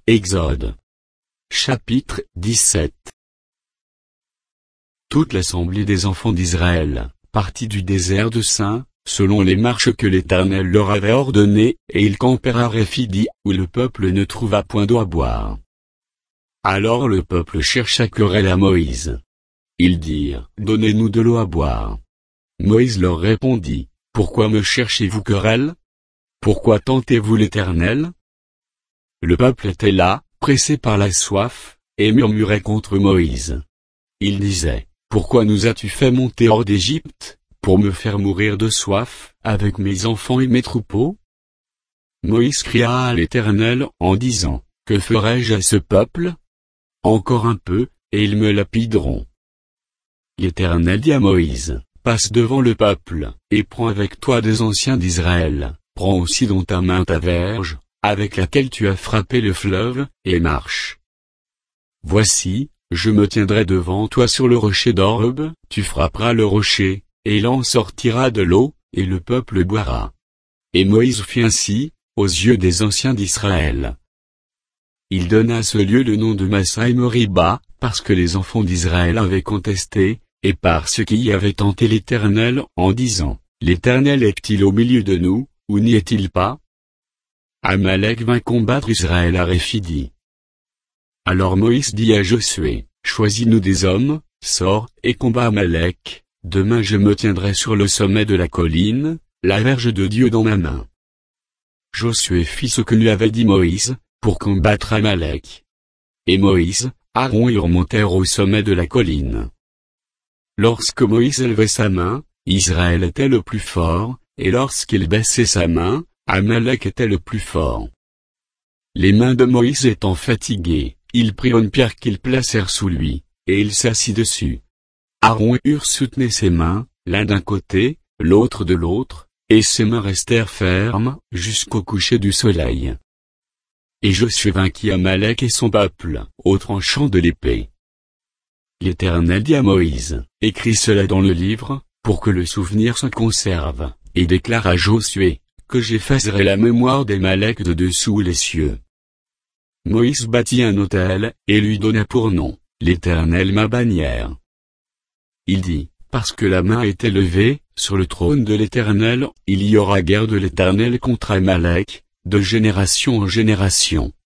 Exode. Chapitre 17. Toute l'assemblée des enfants d'Israël partit du désert de Sin, selon les marches que l'Éternel leur avait ordonnées, et ils campèrent à Réphidi, où le peuple ne trouva point d'eau à boire. Alors le peuple chercha querelle à Moïse. Ils dirent, donnez-nous de l'eau à boire. Moïse leur répondit, pourquoi me cherchez-vous querelle? Pourquoi tentez-vous l'Éternel? Le peuple était là, pressé par la soif, et murmurait contre Moïse. Il disait, pourquoi nous as-tu fait monter hors d'Égypte, pour me faire mourir de soif, avec mes enfants et mes troupeaux? Moïse cria à l'Éternel en disant, que ferai-je à ce peuple? Encore un peu, et ils me lapideront. L'Éternel dit à Moïse, passe devant le peuple, et prends avec toi des anciens d'Israël, prends aussi dans ta main ta verge, avec laquelle tu as frappé le fleuve, et marche. Voici, je me tiendrai devant toi sur le rocher d'Oreb, tu frapperas le rocher, et il en sortira de l'eau, et le peuple boira. Et Moïse fit ainsi, aux yeux des anciens d'Israël. Il donna à ce lieu le nom de Massa et Meriba, parce que les enfants d'Israël avaient contesté, et parce qu'ils y avaient tenté l'Éternel, en disant, l'Éternel est-il au milieu de nous, ou n'y est-il pas? Amalek vint combattre Israël à Réphidi. Alors Moïse dit à Josué, choisis-nous des hommes, sors, et combat Amalek, demain je me tiendrai sur le sommet de la colline, la verge de Dieu dans ma main. Josué fit ce que lui avait dit Moïse, pour combattre Amalek. Et Moïse, Aaron y remontèrent au sommet de la colline. Lorsque Moïse élevait sa main, Israël était le plus fort, et lorsqu'il baissait sa main, Amalek était le plus fort. Les mains de Moïse étant fatiguées, ils prirent une pierre qu'ils placèrent sous lui, et il s'assit dessus. Aaron et Hur soutenaient ses mains, l'un d'un côté, l'autre de l'autre, et ses mains restèrent fermes, jusqu'au coucher du soleil. Et Josué vainquit Amalek et son peuple, au tranchant de l'épée. L'Éternel dit à Moïse, écris cela dans le livre, pour que le souvenir se conserve, et déclare à Josué, que j'effacerai la mémoire d'Amalek de dessous les cieux. Moïse bâtit un autel, et lui donna pour nom, l'Éternel ma bannière. Il dit, parce que la main était levée, sur le trône de l'Éternel, il y aura guerre de l'Éternel contre Amalek, de génération en génération.